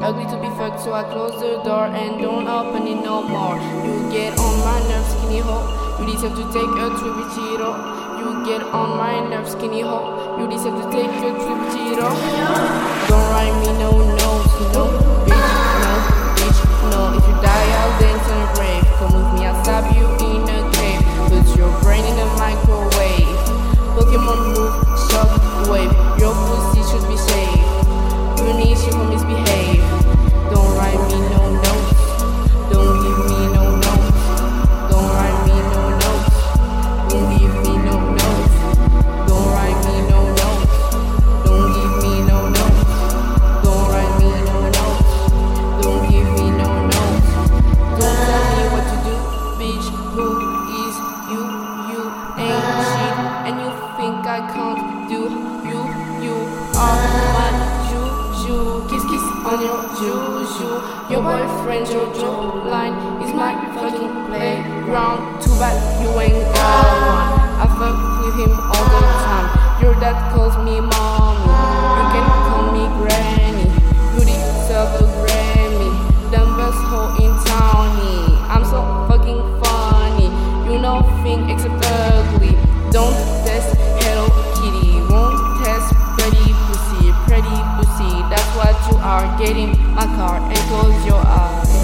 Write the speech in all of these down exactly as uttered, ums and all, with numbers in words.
Ugly to be fucked, so I close the door and don't open it no more. You get on my nerves, skinny hoe. You deserve to take a trip with Chiro. You get on my nerves, skinny hoe. You deserve to take a trip with Chiro. Don't write me no notes, no bitch, no bitch, no. If you die, I'll dance in a grave. Come with me, I'll stab you in a grave. Put your brain in a microwave. Pokemon move, shock wave. Your pussy should be safe. You need to misbehave. Don't write me no notes. Don't give me no notes. Don't write me no notes. Don't give me no notes. Don't write me no notes. Don't give me no notes. Don't write me no notes. Don't give me no notes. Don't tell me what to do, bitch. Who is you? You ain't shit, and you think I can't do you? You are my juju. Kiss kiss on your juju. Your boyfriend Jojo line is my fucking playground. Too bad you ain't got one. I fuck with him all the time. Your dad calls me mommy. You can call me granny. You deserve a Grammy. Dumbest hoe in towny. I'm so fucking funny. You nothing except ugly. Don't test Hello Kitty. Won't test pretty pussy. Pretty pussy. That's what you are. Get in my car and close your eyes.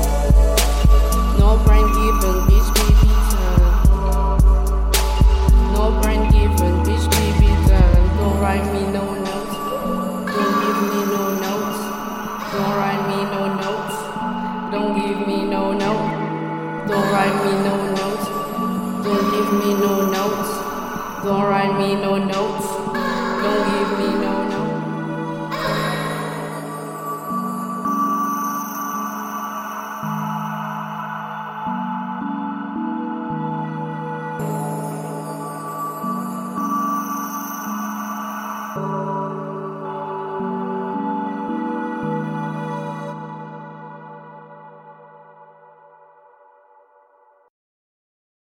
No brain given, bitch, baby turn. No brain given, bitch, baby turn. Don't write me no notes. Don't give me no notes. Don't write me no notes. Don't give me no note. Don't write me no notes. Don't give me no notes. Don't write me no notes. Don't give me no notes.